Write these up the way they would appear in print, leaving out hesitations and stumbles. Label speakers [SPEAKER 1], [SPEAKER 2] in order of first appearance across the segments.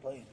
[SPEAKER 1] playing.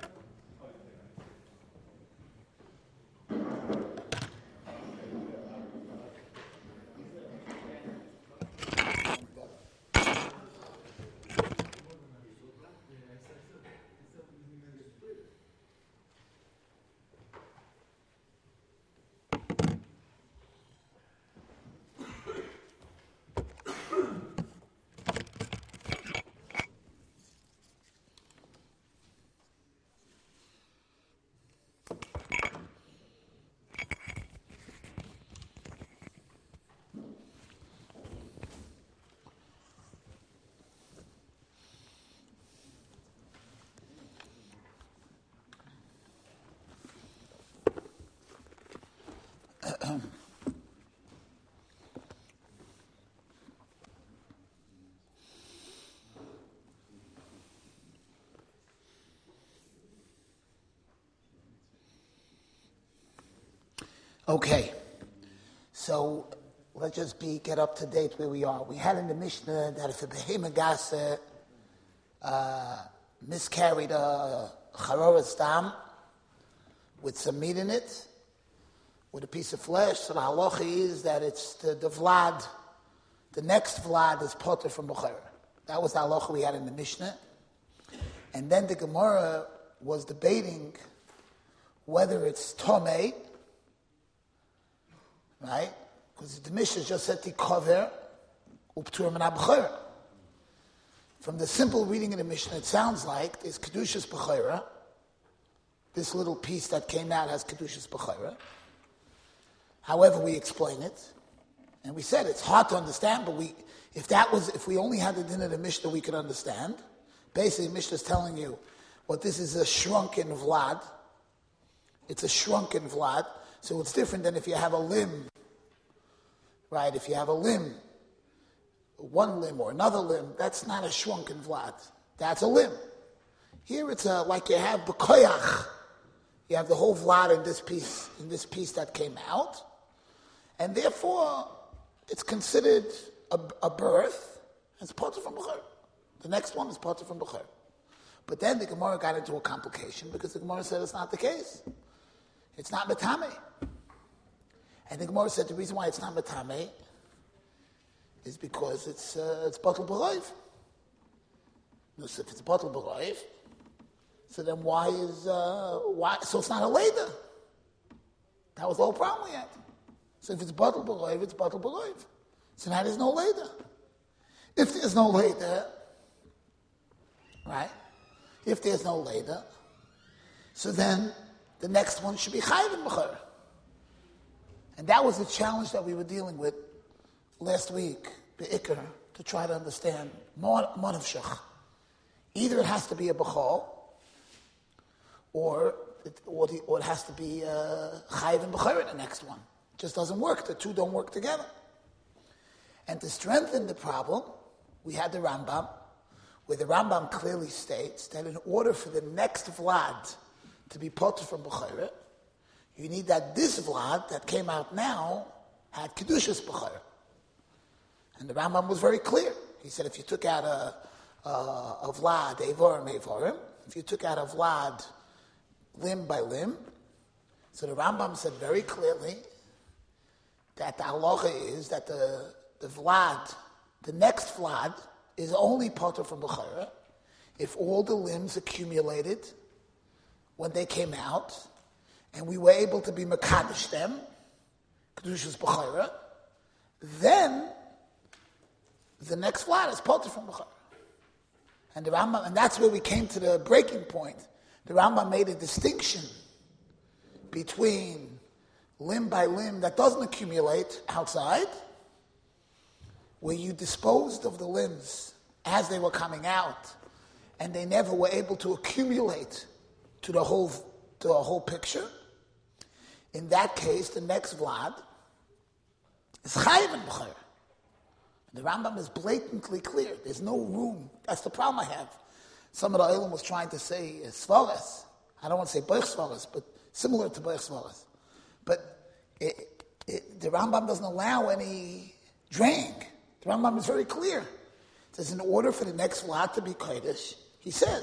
[SPEAKER 1] Okay, so let's just get up to date where we are. We had in the Mishnah that if a behemoth gasa miscarried a charoras dam with some meat in it, with a piece of flesh, so the halacha is that it's the vlad, the next vlad is potter from b'chora. That was the halacha we had in the Mishnah. And then the Gemara was debating whether it's tomei, right? Because the Mishnah just said tikover uptur min b'chora. From the simple reading of the Mishnah, it sounds like there's kedushas b'chora. This little piece that came out has kedushas b'chora. However, we explain it, and we said it's hard to understand, but if we only had the din of the Mishnah, we could understand. Basically, Mishnah is telling you, what this is a shrunken vlad. It's a shrunken vlad, so it's different than if you have a limb, right? If you have a limb, one limb or another limb, that's not a shrunken vlad. That's a limb. Here it's like you have b'koyach. You have the whole vlad in this piece that came out. And therefore, it's considered a birth. It's potter from b'chor. The next one is potter from b'chor. But then the Gemara got into a complication because the Gemara said it's not the case. It's not metame. And the Gemara said the reason why it's not metame is because it's potter b'chor. So if it's potter b'chor, so then why? So it's not a leder. That was the whole problem we had. So if it's bottle b'loiv, it's bottle b'loiv. So now there's no leder. If there's no leder, right? If there's no leder, so then the next one should be chayv b'chor. And that was the challenge that we were dealing with last week, be'ikr, to try to understand monavshach. Either it has to be a b'chor, or it has to be chayv and b'chor in the next one. It just doesn't work. The two don't work together. And to strengthen the problem, we had the Rambam, where the Rambam clearly states that in order for the next vlad to be potter from b'chor, you need that this vlad that came out now had kedushas b'chor. And the Rambam was very clear. He said if you took out a vlad, evorim, if you took out a vlad limb by limb, so the Rambam said very clearly that the halacha is that the vlad, the next vlad, is only potter from b'chora if all the limbs accumulated when they came out, and we were able to be mekadosh them, kedushas b'chora, then the next vlad is potter from b'chora. And the Rambam, and that's where we came to the breaking point. The Rambam made a distinction between limb by limb that doesn't accumulate outside, where you disposed of the limbs as they were coming out, and they never were able to accumulate to the whole picture. In that case, the next vlad is chayiv and b'chor. The Rambam is blatantly clear. There's no room. That's the problem I have. Some of the Olam was trying to say svaras. I don't want to say boich svaras, but similar to boich svaras. But the Rambam doesn't allow any draying. The Rambam is very clear. It says in order for the next vlad to be kodesh, he says,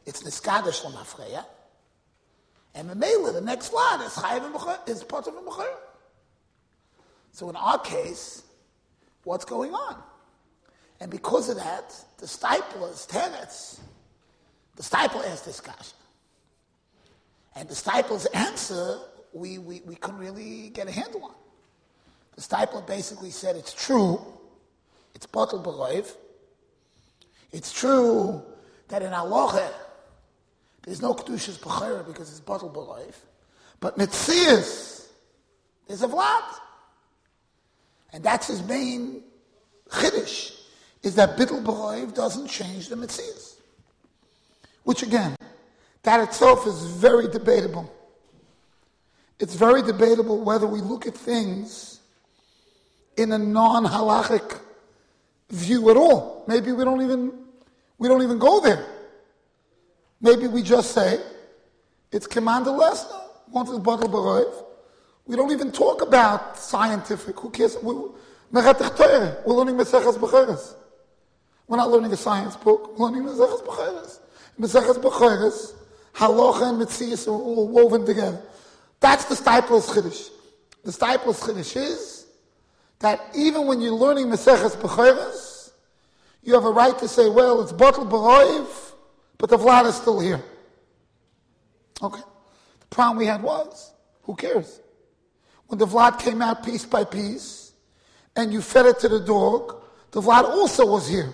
[SPEAKER 1] it's niskadash l'mafreya. And Memela, the next vlad, is chayiv and is part of a b'chayr. So in our case, what's going on? And because of that, the Steipler is teretz. The Steipler asked this kasha. And the Steipler's answer, we couldn't really get a handle on. The Steipler basically said it's true, it's batel b'roiv. It's true that in halacha there's no kedushas b'chayra because it's batel b'roiv. But mitzias, there's a vlad. And that's his main chiddush, is that bittul b'roiv doesn't change the mitzias. Which again, that itself is very debatable. It's very debatable whether we look at things in a non-halachic view at all. Maybe we don't even go there. Maybe we just say it's command lesna. Once it's batel b'roiv, we don't even talk about scientific. Who cares? We're learning Meseches B'chayres. We're not learning a science book. We're learning Meseches B'chayres. Meseches B'chayres, halacha and mitzias are all woven together. That's the Steipler's chiddush. The Steipler's chiddush is that even when you're learning Meseches B'chayres, you have a right to say, well, it's batel b'roiv, but the vlad is still here. Okay. The problem we had was, who cares? When the vlad came out piece by piece, and you fed it to the dog, the vlad also was here.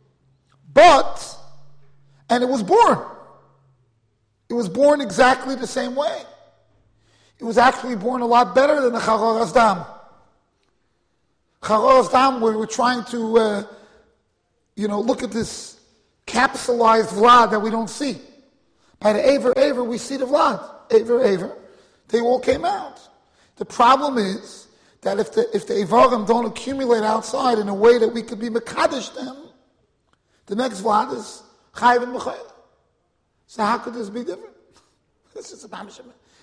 [SPEAKER 1] And it was born. It was born exactly the same way. It was actually born a lot better than the Charor Asdam. Charor Asdam, where we're trying to, look at this capsulized vlad that we don't see. By the Aver, we see the vlad. Aver, they all came out. The problem is that if the Ivarim don't accumulate outside in a way that we could be Mekadesh them, the next vlad is Chayiv and B'chayr. So how could this be different? This is a mamish.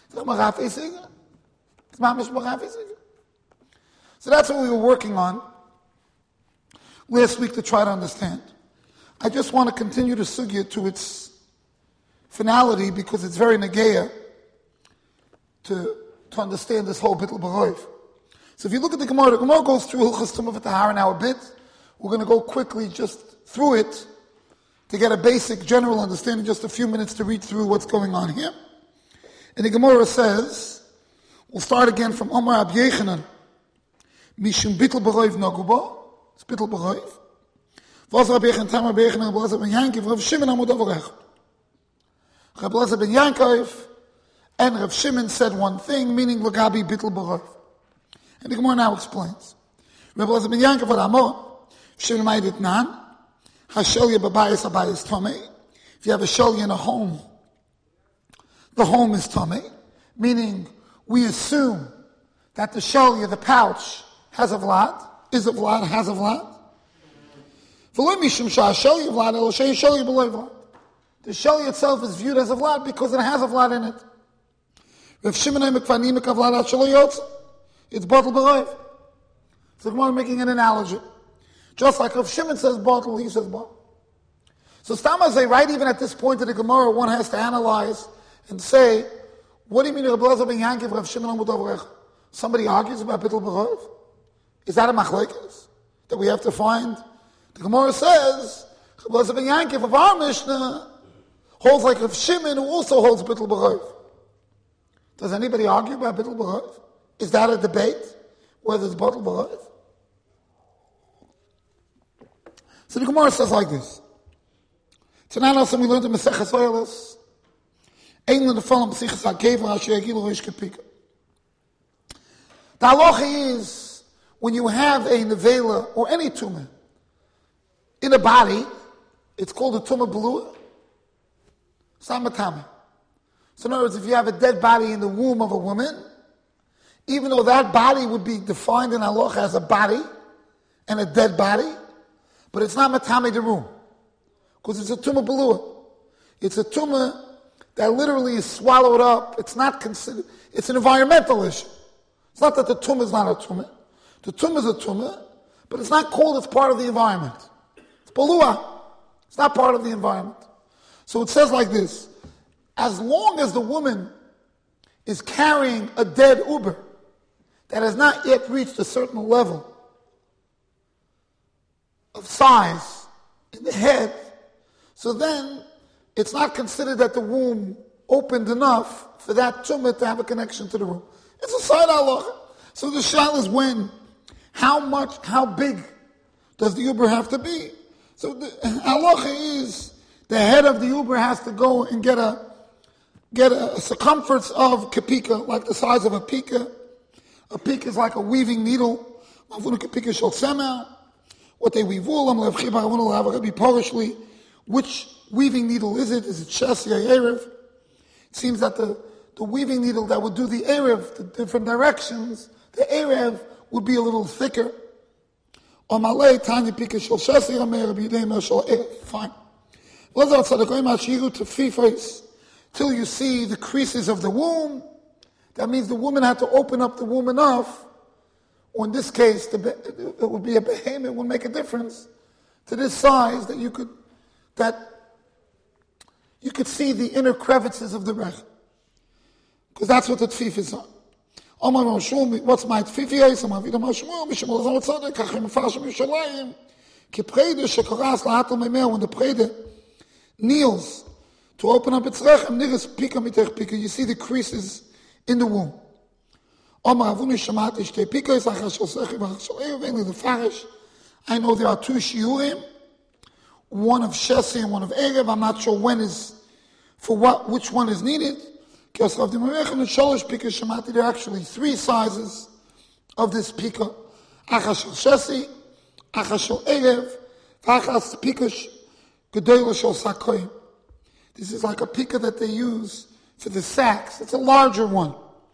[SPEAKER 1] So that's what we were working on last week to try to understand. I just want to continue the sugya to its finality because it's very negeya to understand this whole bittul b'roiv. So if you look at the Gemara goes through Hilchos Tumah v'Tahara now a bit. We're going to go quickly just through it to get a basic general understanding, just a few minutes to read through what's going on here. And the Gemara says, we'll start again from Omar Ab Yechanan, Mishum bittul b'roiv naguba, it's bittul b'roiv. V'az Ab Yechanan, Tam Ab Yechanan, Reb Elazar ben Yankov, Rav Shimon Amud Avarech. Reb Elazar ben Yankov and Rav Shimon said one thing, meaning Lagabi bittul b'roiv. And the Gemara now explains. Reb Elazar ben Yankov at Amor, Shimon Ma'idit Nan, Hashelya b'bayis abayis tamei. If you have a shelya in a home, the home is tamei, meaning we assume that the shelya, the pouch, has a vlad, is a vlad, has a vlad. The shelya itself is viewed as a vlad because it has a vlad in it. It's batel b'roiv. So Gemara making an analogy. Just like Rav Shimon says batel, he says batel. So Stamazay, right even at this point of the Gemara, one has to analyze and say, what do you mean Reb Elazar ben Yankov, Rav Shimon Amud Avarech? Somebody argues about bittul b'roiv? Is that a machlekes that we have to find? The Gemara says, Reb Elazar ben Yankov of our Mishnah holds like Rav Shimon, who also holds bittul b'roiv. Does anybody argue about bittul b'roiv? Is that a debate whether it's batel b'roiv? So the Gemara says like this. Tonight also we learned in Maseches Oilos, Ein l'nefalem b'sichas ha'kever asher yagilu reish kepika. The halacha is, when you have a nevela or any tumor in a body, it's called a tumor belua. Samatame. So in other words, if you have a dead body in the womb of a woman, even though that body would be defined in halacha as a body and a dead body, but it's not matame the room. Because it's a tumor belua. It's a tumor that literally is swallowed up. It's not considered, it's an environmental issue. It's not that the tumor is not a tumor. The tumor is a tumor, but it's not called as part of the environment. It's belua. It's not part of the environment. So it says like this: as long as the woman is carrying a dead uber that has not yet reached a certain level of size in the head, so then it's not considered that the womb opened enough for that tumor to have a connection to the womb. It's a side halacha. So the shayla is when, how big does the uber have to be? So the halacha is the head of the uber has to go and get a circumference of kapika, like the size of a pika. A pika is like a weaving needle. What they weave wool, which weaving needle is it? Is it Shesi or Erev? It seems that the weaving needle that would do the Erev, the different directions, the Erev would be a little thicker. Fine. Till you see the creases of the womb. That means the woman had to open up the womb enough, or in this case, it would be a behemoth, it would make a difference, to this size that you could see the inner crevices of the rech. Because that's what the tfif is on. What's my tfif? When the prede kneels to open up its rechem, you see the creases in the womb. I know there are two shiurim, one of Shesi and one of Erev. I'm not sure which one is needed. There are actually three sizes of this pika. Achas shel Shesi, achas shel Erev, achas pika gedolah shel sakoyim. This is like a pika that they use for the sacks. It's a larger one.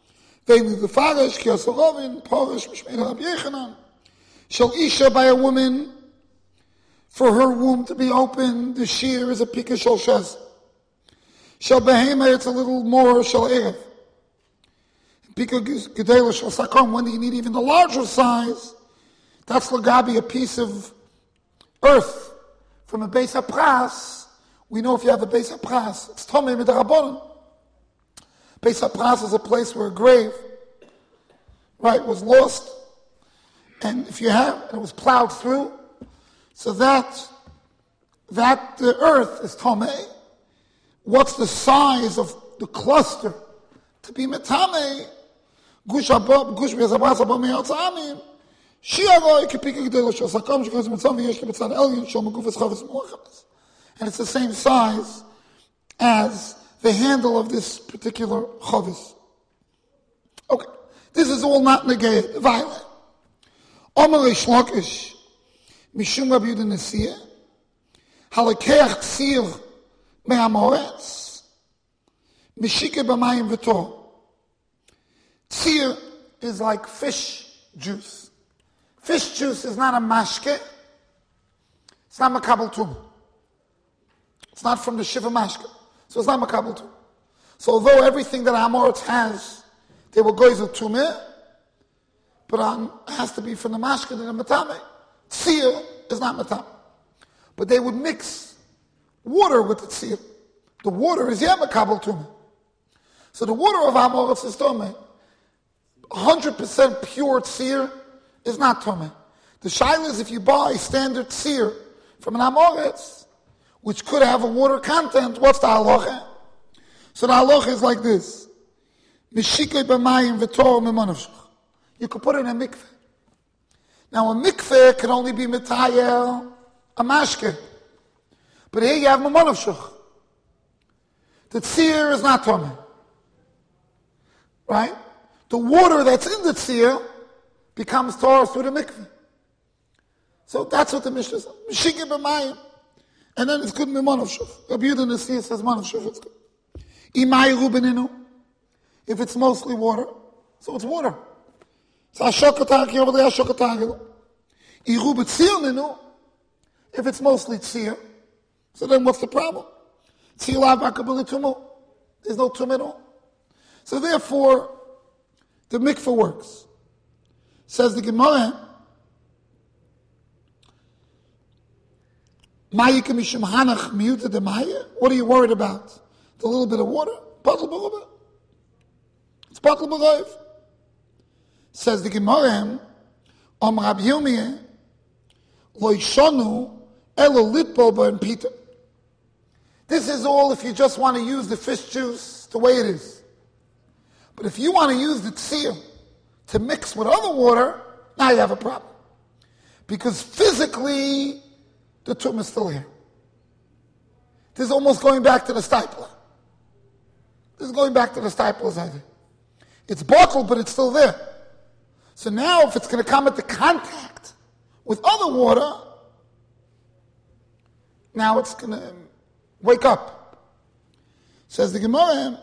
[SPEAKER 1] Shall Isha, by a woman, for her womb to be open, the shear is a pika shel Shes. Shall Behema, it's a little more shel Erev. Pika gedolah shel sakom, when you need even the larger size, that's lagabi, a piece of earth from a Beis HaPras. We know if you have a Beis HaPras, it's Tomei Midrabanan. Beis HaPras is a place where a grave, was lost. And if you have, and it was plowed through, so that the earth is Tomei. What's the size of the cluster to be Metamei? Gush Be'ezabras Abba Me'yotzamim. Shi'aroi Kepika Gedolah Shel Sakom Shekos Mitzam V'yesh Kebetzad Elyon Shel Megufas Chavis Mochaves. And it's the same size as the handle of this particular chavis. Okay, this is all not negayed, violent. Omer Reish Lakish, Mishum Rabbi Yehuda Nesiah, Halakeach Tzir Me'amoretz, Mishike B'mayim V'tor. Tzir is like fish juice. Fish juice is not a mashke. It's not makabel tum. It's not from the Shiva Mashka. So it's not makabel tum. So although everything that Amoritz has, they will go to tumeh, but it has to be from the Mashka and the Matame. Tzir is not Matame. But they would mix water with the tzir. The water is makabel tumeh. So the water of Amoritz is tumeh. 100% pure tzir is not tumeh. The shaila is if you buy standard tzir from an Amoritz, which could have a water content, what's the halacha? So the halacha is like this. Mishikei b'mayim v'torah mimanavshach. You could put it in a mikveh. Now a mikveh can only be mitayel a mashke. But here you have mimanavshach. The tzir is not tomeh. Right? The water that's in the tzir becomes Torah through the mikveh. So that's what the Mishnah says. Mishikei b'mayim. And then it's good mimanavshach. Rabbi Yehuda Nesiah says manavshach, it's good. Imai rubeninu. If it's mostly water, so it's water. It's ashokataki over there, ashokataki. Iru b'tzir ninu. If it's mostly tzir, so then what's the problem? Tzir lav akabili tumu. There's no tum at all. So therefore, the mikveh works. Says the Gemara, What are you worried about? The little bit of water? It's batal b'roiv. Says the Gemara, Rab Yirmiyah, lo yishonu elo litpol b'en pita. This is all if you just want to use the fish juice the way it is. But if you want to use the tzir to mix with other water, now you have a problem. Because physically, the tum is still here. This is almost going back to the stipler. This is going back to the stipler's idea. It's bottled, but it's still there. So now, if it's going to come into contact with other water, now it's going to wake up. Says the Gemara,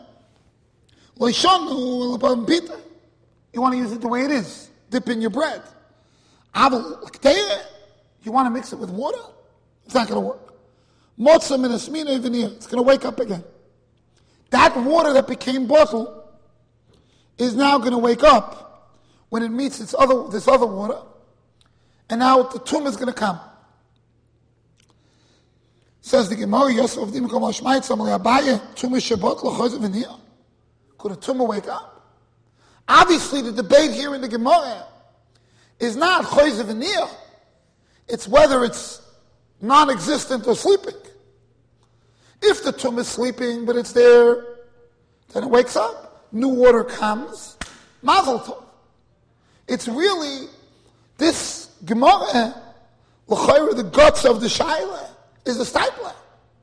[SPEAKER 1] you want to use it the way it is. Dip in your bread. You want to mix it with water? It's not going to work. It's going to wake up again. That water that became bottled is now going to wake up when it meets this other water, and now the tum is going to come. Says the Gemara, could a tumah wake up? Obviously, the debate here in the Gemara is not choyze v'niyah. It's whether it's non-existent or sleeping. If the tumah is sleeping, but it's there, then it wakes up. New water comes. Mazel tov. It's really this Gemara, l'chayra, the guts of the shaila is the stipler.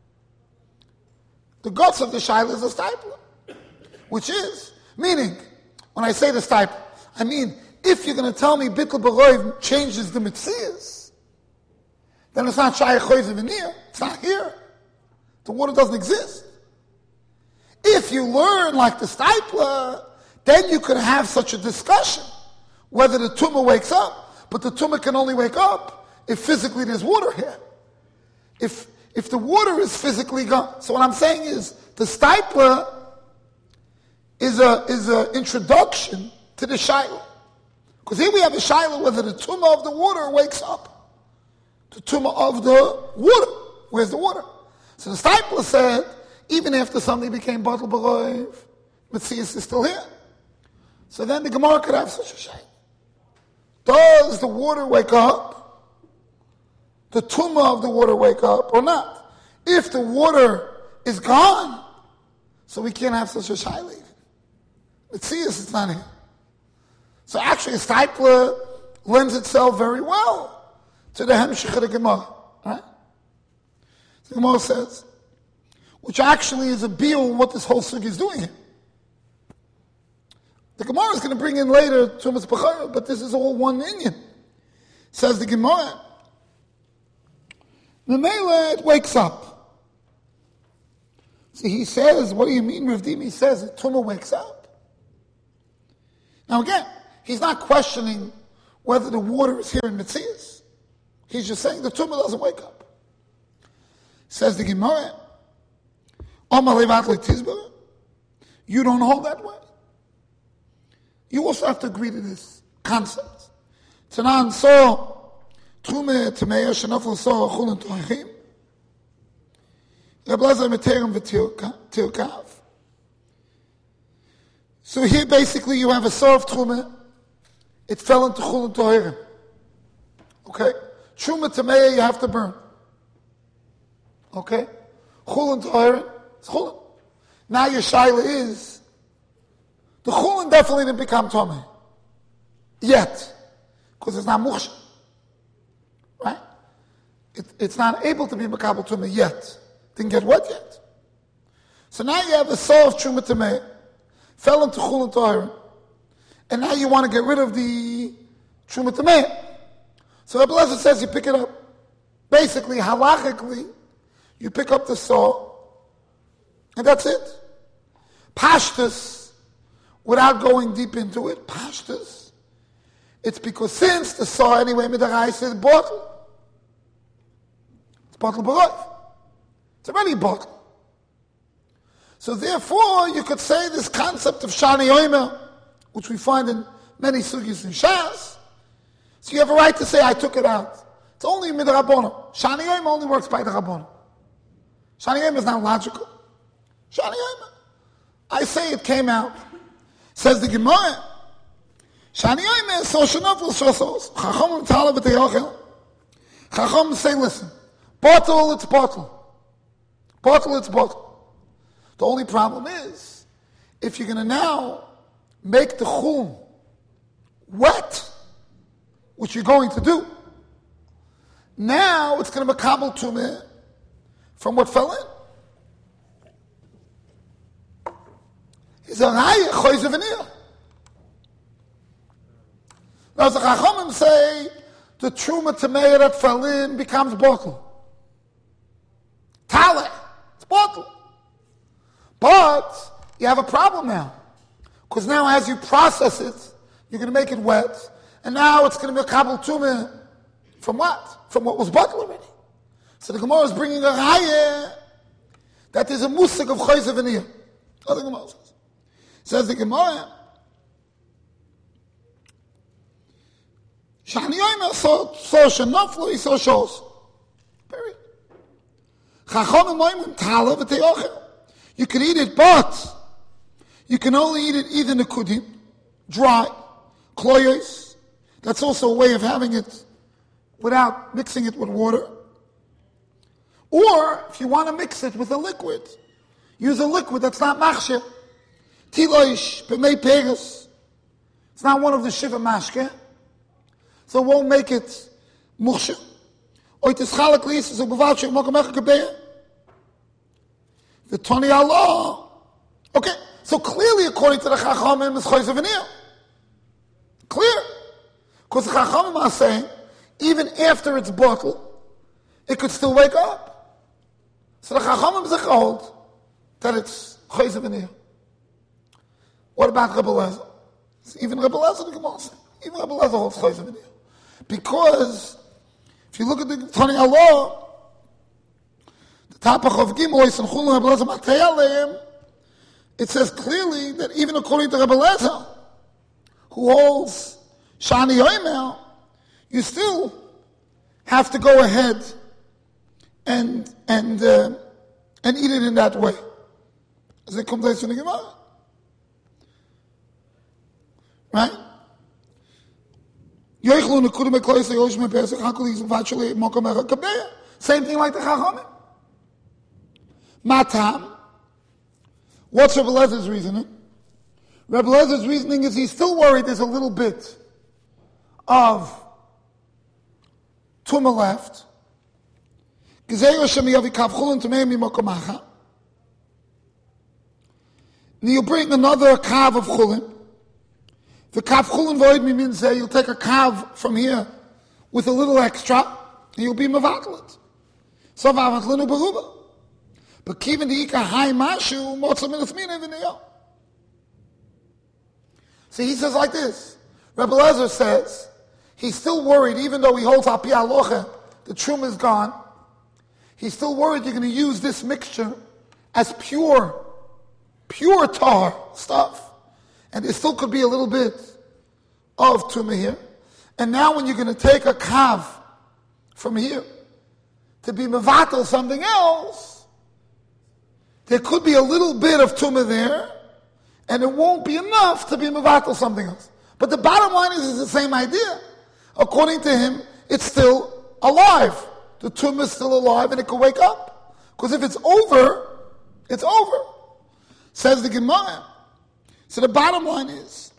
[SPEAKER 1] The guts of the shaila is the stipler. Which is, meaning, when I say the stipler, I mean, if you're going to tell me bittul b'roiv changes the mitzias, then it's not shayach choyze v'niyah. It's not here. The water doesn't exist. If you learn like the stipler, then you could have such a discussion whether the tumah wakes up, but the tumah can only wake up if physically there's water here. If the water is physically gone. So what I'm saying is the stipler is a introduction to the shaila. Because here we have a shaila whether the tumah of the water wakes up. The tumah of the water. Where's the water? So the stipler said, even after something became batal b'roiv, Metzias is still here. So then the Gemara could have such a shaila. Does the water wake up? The tumah of the water wake up or not? If the water is gone, so we can't have such a shaila. Metzias is not here. So actually, a stipler lends itself very well to the hemshich of the Gemara. Right? The Gemara says, which actually is a biur what this whole sugi is doing here. The Gemara is going to bring in later Tumas B'chara, but this is all one inyan. Says the Gemara, Memela, it wakes up. See, he says, what do you mean, Rav Dimi? He says, the tumah wakes up. Now again, he's not questioning whether the water is here in Metzias. He's just saying the tumah doesn't wake up. Says the Gemara, you don't hold that way. You also have to agree to this concept. Tanan so Trume Tameya Shenafel so Chulin Toachim. Rablaza Meterim V'Tilkav. So here basically you have a sor of Truma. It fell into Chulin Toachim. Okay? Truma Tameya you have to burn. Okay? Chulin Toachim, it's Chulin. Now your shaila is, the Chulin definitely didn't become Tomei. Yet. Because it's not Mukhsha. Right? It's not able to be Makabal Tomei yet. Didn't get wet yet. So now you have a soul of Truma Tamei, fell into Chulin Toachim, and now you want to get rid of the Truma Tamei. So the Blessed says you pick it up. Basically, halachically, you pick up the soul, and that's it. Pashtus, without going deep into it, Pashtus, it's because since the soul anyway, Midarais is bottle. It's bottle b'roiv. It's already bottle. So therefore, you could say this concept of Shani Omer, which we find in many sugis in Shas. So you have a right to say, I took it out. It's only midrabanan. Shani Yom only works by the rabbanon. Shani Yom is not logical. Shani Yom. I say it came out. Says the Gemara. Shani Yom is so shenafel shosos. Chacham t'ala v'teyochel. Chacham say, listen, bottle, it's bottle. Bottle, it's bottle. The only problem is, if you're going to now make the chum wet, which you're going to do, now it's going to be kabel tumeh from what fell in. He's a raya choyze v'niyah. Now the Chachamim say the truma tamei that fell in becomes bottle. Tale, it's bottle. But you have a problem now. Because now as you process it, you're going to make it wet, and now it's going to be a kabel tumeh from what? From what was bottle already. So the Gemara is bringing a raya that is a musik of choyze v'niyah. Other Gemara says the Gemara, Shani Yom so shenaflu so shos. Period. Chachamim moimim tala v'teyochel. You can eat it, but you can only eat it either nekudim, dry, kloyos. That's also a way of having it without mixing it with water. Or, if you want to mix it with a liquid, use a liquid that's not machshir. Tiloish, b'mei pegas. It's not one of the shiva mashke, so it won't make it muchshir. Oy tischalak liis, so b'valchik mokamecha kabeya. The Tony Allah. Okay, so clearly according to the Chachamim, it's choyze v'niyah. Clear. Because the Chachamim are saying, even after it's bottled, it could still wake up. So the Chachamim is hold that it's choyze v'niyah. What about Rebbe Lezer? Even Rebbe Lezer, the Gemara says, even Rebbe Lezer holds choyze v'niyah. Because if you look at the Tani Allah, the Tapach of Gimel, it says clearly that even according to Rebbe Lezer, who holds Shani Yom, you still have to go ahead and eat it in that way. As it comes out from the Gemara. Right? Same thing like the Chachamim. Matam. What's Rebbe Lezer's reasoning? Rebbe Lezer's reasoning is he's still worried there's a little bit of tumah left. And you bring another kav of chulin. The kav chulin void means you'll take a kav from here with a little extra, and you'll be mevatlet. So vavatlen uberuba. But kivin diika hai mashu motzam minasmina v'niyah. See, he says like this. Rebbe Lezer says he's still worried, even though he holds al pi halacha, the truma is gone. He's still worried you're going to use this mixture as pure tar stuff. And there still could be a little bit of tumah here. And now when you're going to take a kav from here to be mevatel something else, there could be a little bit of tumah there, and it won't be enough to be mevatel something else. But the bottom line is it's the same idea. According to him, it's still alive. The tumah is still alive, and it could wake up. Because if it's over, it's over. Says the Gemara. So the bottom line is,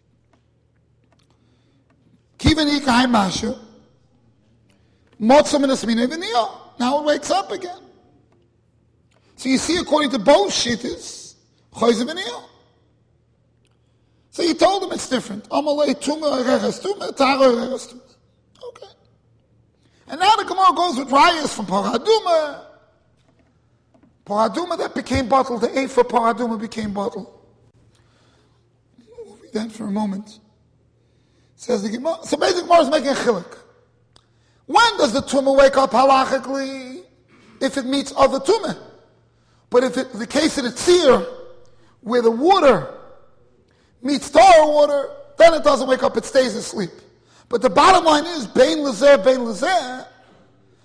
[SPEAKER 1] now it wakes up again. So you see, according to both shittas, choyze v'niyah. So he told him it's different. Okay. And now the Gemara goes with rayas from Paraduma. Paraduma that became bottled, the eight for Paraduma became bottled. We'll read that for a moment. Says the Gemara. So basically, Gemara is making a chiluk. When does the tumah wake up halachically? If it meets other tumah. But if it, the case of the tzir, where the water meets tar water, then it doesn't wake up, it stays asleep. But the bottom line is, bein lezer,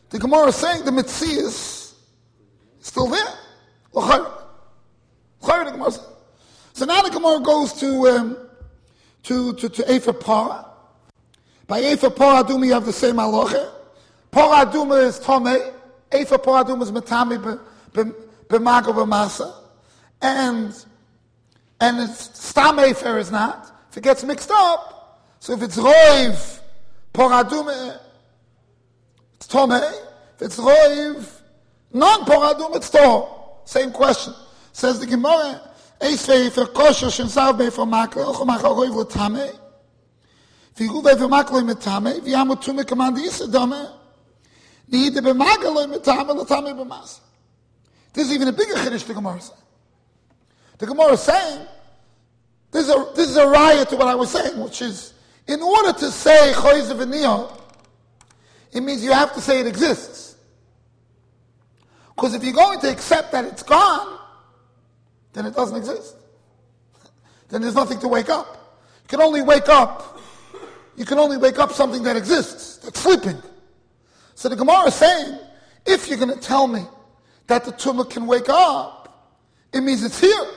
[SPEAKER 1] The Gemara is saying the Metzius is still there. L'chayr the Gemara says. So now the Gemara goes to Efer Parah. By Efer Parah Aduma you have the same halacha. Parah Aduma is Tomei. Efer Parah Aduma is Metami b'maga b'masa. And it's Stam Efer is not. If it gets mixed up, so if it's Roiv, Parah Aduma, it's Tomei. If it's Roiv, non-Parah Aduma, it's Tor. Same question. Says the Gemara, Eisvei Efer Kosher Shemsav Be'efer Maklo, Chomach HaRoiv L'Tamei. V'yiru Be'efer Maklo L'Tamei, V'yamu Tumei Kamandi Yisadome, Nihide Be'maga L'Tamei, L'Tamei B'masa. This is even a bigger chiddush the Gemara is saying. The Gemara is saying, this is a riot to what I was saying, which is, in order to say Choyz V'niyah, it means you have to say it exists. Because if you're going to accept that it's gone, then it doesn't exist. Then there's nothing to wake up. You can only wake up something that exists, that's sleeping. So the Gemara is saying, if you're going to tell me that the tumah can wake up, it means it's here.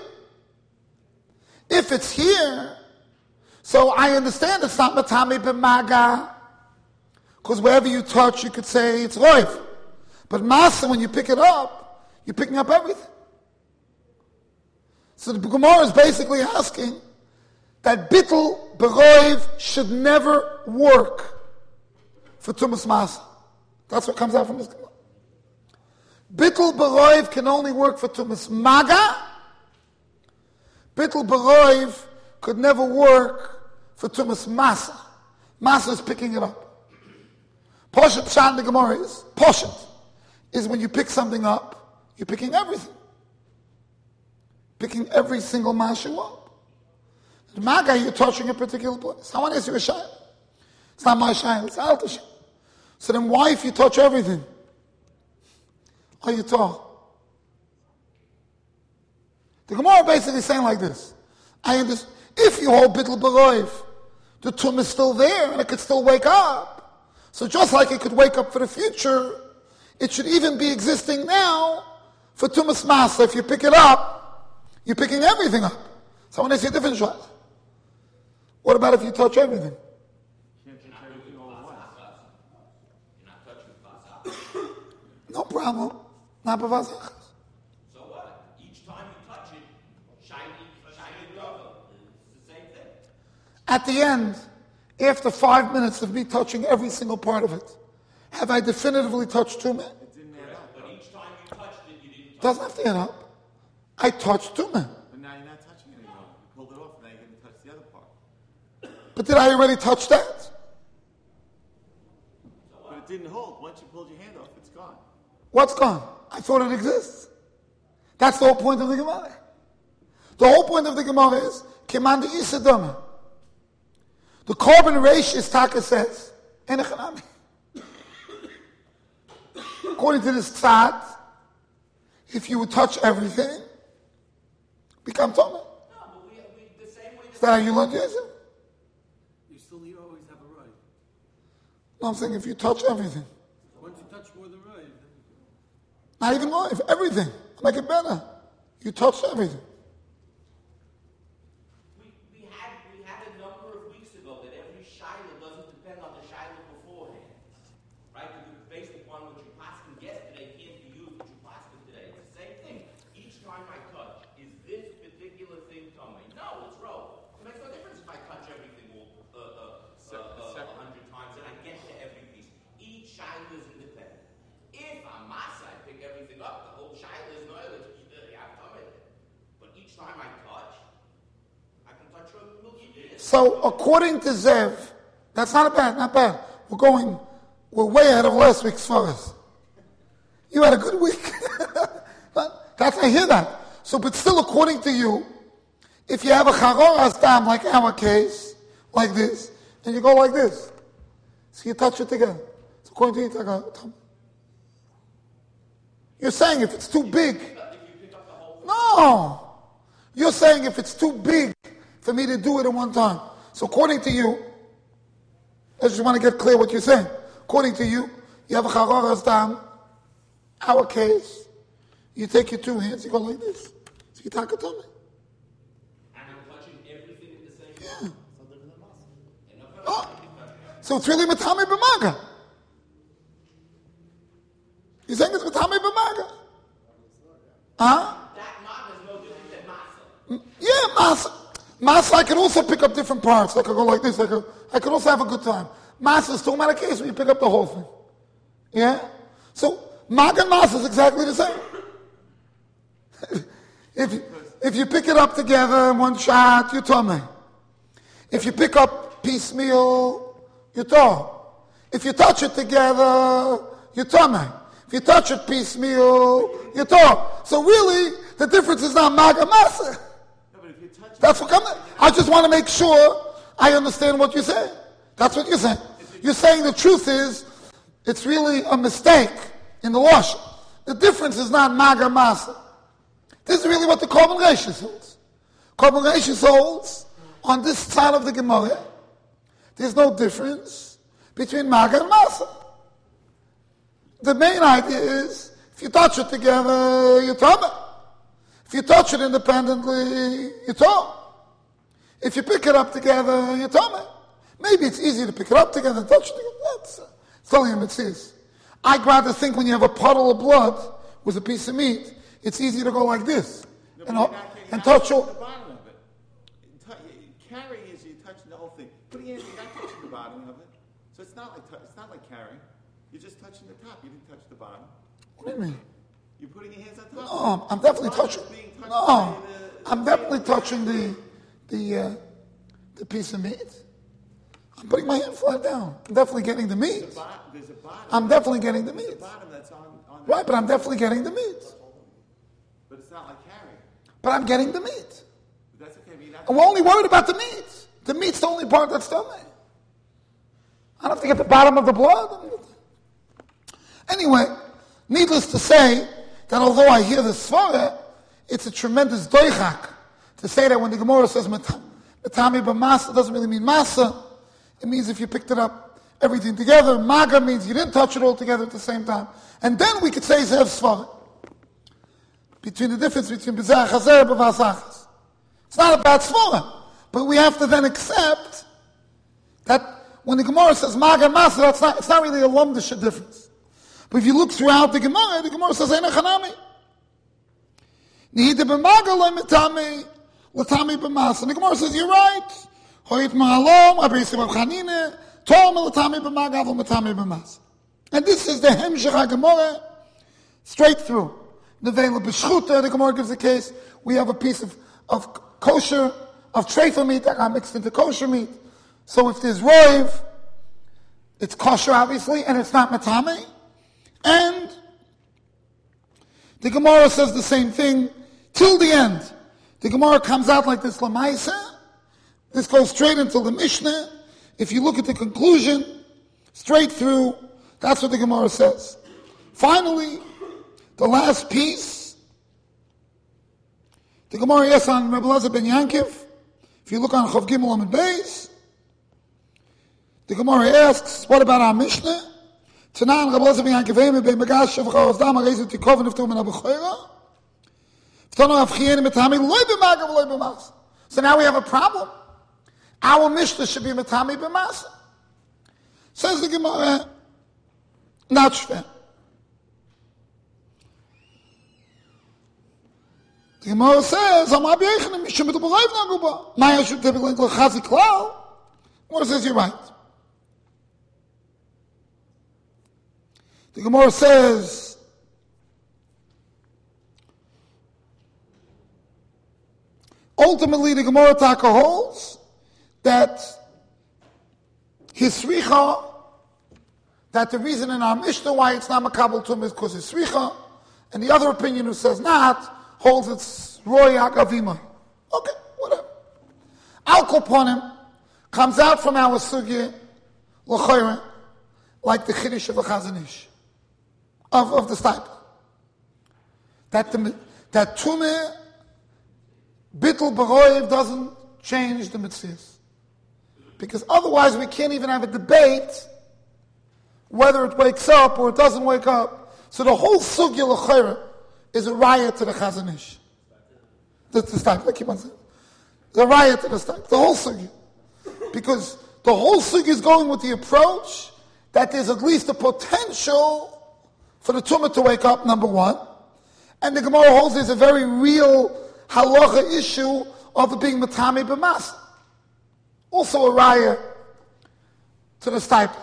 [SPEAKER 1] If it's here, so I understand it's not matami b'maga, because wherever you touch, you could say it's roiv. But masa, when you pick it up, you're picking up everything. So the Gemara is basically asking that bittul b'roiv should never work for tumas masa. That's what comes out from this Gemara. Bittul b'roiv can only work for tumas maga. Bittul b'roiv could never work for tumas masa. Masa is picking it up. Poshet Pshat the Gemara is, Poshet is when you pick something up, you're picking everything. Picking every single mashu up. The maga, you're touching a particular place. I want to ask you a shayla. It's not my shayla, it's Alta shayla. So then why, if you touch everything, are you tall? The Gemara basically saying like this. I understand. If you hold bittul b'roiv, the tum is still there and it could still wake up. So just like it could wake up for the future, it should even be existing now for tumas masa. If you pick it up, you're picking everything up. So I want to see a different shot. What about if you touch everything? No problem. Not b'vazachas.
[SPEAKER 2] So what? Each time you touch it, shiny double. It's the same thing.
[SPEAKER 1] At the end, after 5 minutes of me touching every single part of it, have I definitively touched tumah?
[SPEAKER 2] It didn't add up. But each time you touched it, you didn't touch it.
[SPEAKER 1] Doesn't have to add up. I touched tumah.
[SPEAKER 3] But now you're not touching it anymore. You pulled it off, now you're going to touch the other part.
[SPEAKER 1] But did I already touch that?
[SPEAKER 3] But it didn't hold. Once you pulled your hand off, it's gone.
[SPEAKER 1] What's gone? I thought it exists. That's the whole point of the Gemara. The whole point of the Gemara is, Kimandi Isadama. The carbon ratius Taka says, Enechanami. According to this tzad, if you would touch everything, become Tomei.
[SPEAKER 2] No, but we the same way.
[SPEAKER 1] Is that how you learned Yosef?
[SPEAKER 4] You still need always have a right.
[SPEAKER 1] No, I'm saying if you touch everything.
[SPEAKER 4] Once you touch more than right,
[SPEAKER 1] Not even more, if everything. Make it better. You touch everything.
[SPEAKER 2] We had a number of weeks ago that every shiloh doesn't depend on the shiloh beforehand. Right? Because based upon what you passed yesterday can't be used what you passed today. It's the same thing. Each time I touch, is this particular thing coming? No, it's row. It makes no difference if I touch everything 100 times and I get to every piece. Each shiloh is independent. If I'm masa, I pick everything up. The whole shiloh is no other. But each time I touch, I can touch for a million years.
[SPEAKER 1] So according to Zev, that's not bad. We're way ahead of last week's for us. You had a good week. I hear that. So, but still according to you, if you have a charor astam, like our case, like this, and you go like this, so you touch it together. So according to you, you're saying if it's too big, no. You're saying if it's too big for me to do it at one time. So according to you, I just want to get clear what you're saying. According to you, You have a charoras dam. Our case, you take your two hands, you go like this. So you take a tummy.
[SPEAKER 2] And I'm touching everything at the same time.
[SPEAKER 1] Yeah. Oh. So it's really matame b'maga. You're saying it's matame b'maga? Huh?
[SPEAKER 2] That maga is no different than masa.
[SPEAKER 1] Yeah, masa. Masa, I can also pick up different parts. I could go like this. I could also have a good time. Masa is still not a case where you pick up the whole thing. Yeah? So, maga and masa is exactly the same. If you pick it up together in one shot, you're tummy. If you pick up piecemeal, you're tall. If you touch it together, you're tummy. If you touch it piecemeal, you're tall. So really, the difference is not maga masa.
[SPEAKER 3] No, but if you touch
[SPEAKER 1] That's what comes. I just want to make sure I understand what you're saying. That's what you're saying. You're saying the truth is, it's really a mistake in the wash. The difference is not maga masa. This is really what the Korban Reishis holds. Korban Reishis holds on this side of the Gemara. There's no difference between maga and masa. The main idea is, if you touch it together, you're tummy. If you touch it independently, you're tall. If you pick it up together, you're tummy. Maybe it's easier to pick it up together and touch it together. That's telling him it is. I'd rather think when you have a puddle of blood with a piece of meat, it's easier to go like this and touch all.
[SPEAKER 3] the bottom of it. Carrying is you're touching the whole thing. Putting in, you're not touching the bottom of it. So it's not like carrying. You're just touching the top. You didn't touch the bottom.
[SPEAKER 1] What do you mean?
[SPEAKER 3] You're putting your hands on top.
[SPEAKER 1] No, I'm definitely touching. No, I'm definitely touching the piece of meat. I'm putting my hand flat down. I'm definitely getting the meat.
[SPEAKER 3] There's a bottom.
[SPEAKER 1] I'm definitely getting the
[SPEAKER 3] There's a
[SPEAKER 1] meat.
[SPEAKER 3] bottom that's on
[SPEAKER 1] Right, but I'm definitely getting the meat.
[SPEAKER 3] But it's not like carrying.
[SPEAKER 1] But I'm getting the meat.
[SPEAKER 3] But that's okay.
[SPEAKER 1] I'm only worried about the meat. The meat's the only part that's tummy. I don't have to get the bottom of the blood. Anyway, needless to say that although I hear the svara, it's a tremendous doichak to say that when the Gemara says matami b'masa, it doesn't really mean masa. It means if you picked it up, everything together. Maga means you didn't touch it all together at the same time. And then we could say zev svara. Between the difference between b'zeh chazer and b'vasachas. It's not a bad svara. But we have to then accept that when the Gemara says maga and masa, it's not really a lumdisha difference. But if you look throughout the Gemara says eina chanami. Nihida b'maga lo mitami, l'tami b'masa. And the Gemara says, you're right. Hoyit ma'alom, abresim abchanine, tom l'tami b'maga, avol mitami b'masa. And this is the hemshech HaGemara, straight through. Nevela b'shchuta, the Gemara gives a case. We have a piece of kosher, of treifa meat that got mixed into kosher meat. So if there's roiv, it's kosher obviously, and it's not matame. And the Gemara says the same thing till the end. The Gemara comes out like this lamaisa. This goes straight into the Mishnah. If you look at the conclusion, straight through, that's what the Gemara says. Finally, the last piece, the Gemara asks on Rebbe Elazar ben Yankiv. If you look on Chav Gimel Amud Beis, the Gemara asks, what about our Mishnah? Tanan Rebbe Elazar ben Yankiv Eime ben Bagash Shav Charos Dam Areizu Tikov Niftu Min HaBechora. V'tanu Avchiyeni Metami Loi B'Maga V'Loi B'Masa. So now we have a problem. Our Mishnah should be Metami B'Masa. Says the Gemara, not shver. The Gemara says, "Am Rabbi Yochanan Mishum B'Tubal Reiv Naguba." Maya should be like L'Chazi Klal. The Gemara says you're right. The Gemara says, ultimately the Gemara Taka holds that his sricha, that the reason in our Mishnah why it's not makabel tum is because it's sricha, and the other opinion who says not holds it's roy agavimai. Okay, whatever. Al Koponim comes out from our sugya l'chayre like the chiddush of the Chazon Ish of the stipler. That tumeh bittul b'roiv doesn't change the mitzvahs. Because otherwise we can't even have a debate whether it wakes up or it doesn't wake up. So the whole sugya l'chayra is a riot to the Chazon Ish. That's the style, I keep on saying. The riot to the style, the whole sugya. Because the whole sugya is going with the approach that there's at least a potential for the tumah to wake up, number one. And the Gemara holds there's a very real halacha issue of it being matame b'mas. Also a riot to the stipend.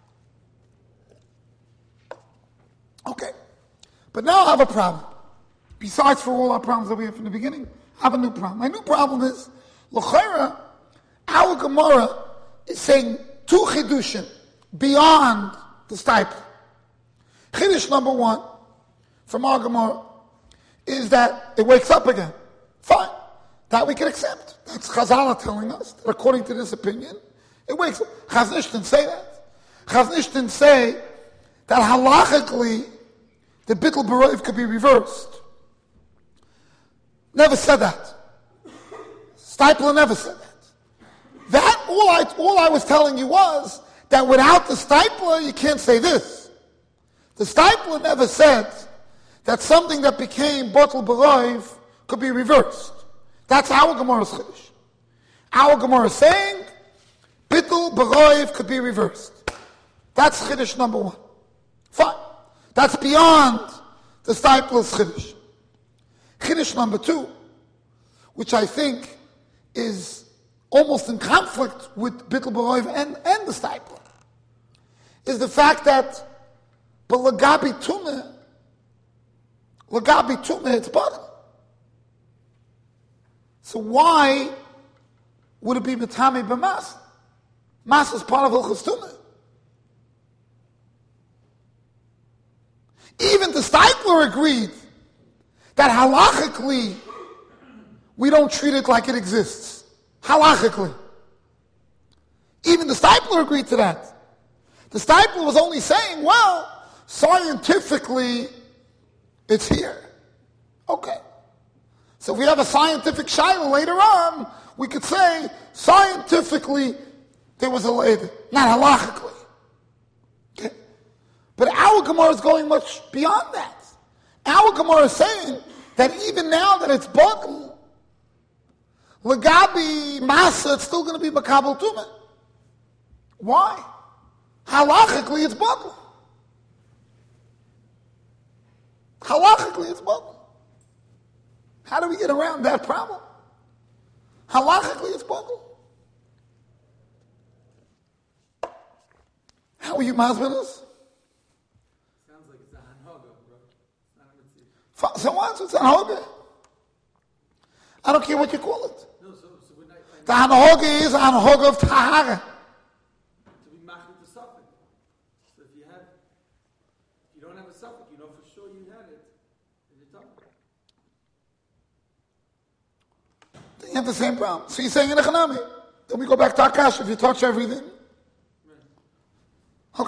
[SPEAKER 1] Okay. But now I have a problem. Besides for all our problems that we had from the beginning, I have a new problem. My new problem is, l'chayra, our Gemara is saying two chidushim beyond the stipend. Chiddush number one from our Gemara is that it wakes up again. Fine. That we can accept. That's Chazal telling us that according to this opinion, it wakes up. Chazon Ish didn't say that. Chazon Ish didn't say that halachically the bittul b'roiv could be reversed. Never said that. Steipler never said that. That, all I was telling you was that without the Steipler, you can't say this. The Steipler never said that something that became bittul b'roiv could be reversed. That's our Gemara's chiddush. Our Gemara is saying bittul b'roiv could be reversed. That's chiddush number one. Fine. That's beyond the Steipler's chiddush. Chiddush number two, which I think is almost in conflict with bittul b'roiv and the Steipler, is the fact that b'lagabi tumah, it's bottom. So why would it be matame b'mas? Mas is part of Hilchos Tumah. Even the Steipler agreed that halachically we don't treat it like it exists. Halachically. Even the Steipler agreed to that. The Steipler was only saying, well, scientifically it's here. Okay. So if we have a scientific shaila later on, we could say scientifically there was a lady, not halachically. Okay? But our Gemara is going much beyond that. Our Gemara is saying that even now that it's batel, Lagabi Masa, it's still going to be Makabel Tumah. Why? Halachically it's batel. Halachically it's batel. How do we get around that problem? Halachically it's batel. How are you, Masmanas?
[SPEAKER 4] Sounds like it's a hanhaga, bro. Not a mitzvah.
[SPEAKER 1] So what? It's a hanhaga. I don't care what you call it.
[SPEAKER 4] No, so we're not...
[SPEAKER 1] The hanhaga is a hanhaga of tahara.
[SPEAKER 4] To be machlit the suffix. So if you don't have a suffix, you know for sure you had it. And you're talking.
[SPEAKER 1] Then you have the same problem. So you're saying in a chanami. Then we go back to Akash if you touch everything. Okay.